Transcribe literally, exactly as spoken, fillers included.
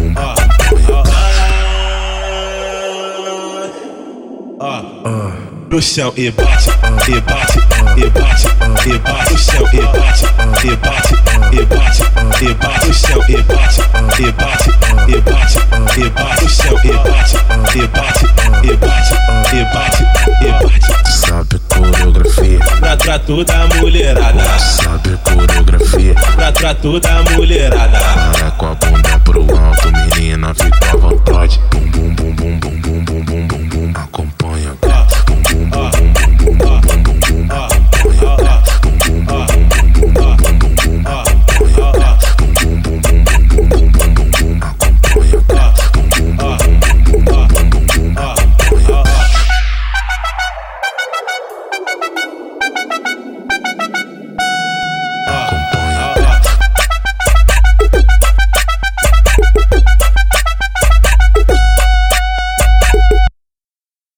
bum, acompanha. No chão e bate, e bate, e bate, e bate no chão e bate, e bate, e bate, e bate no chão e bate, e bate, e bate, e bate no chão e bate, e bate, e bate, e bate, e bate. Sabe coreografia, Pra, pra toda a mulherada, sabe coreografia. pra, pra toda a mulherada. Para com a bunda pro alto, menina, fica à vontade. Bum,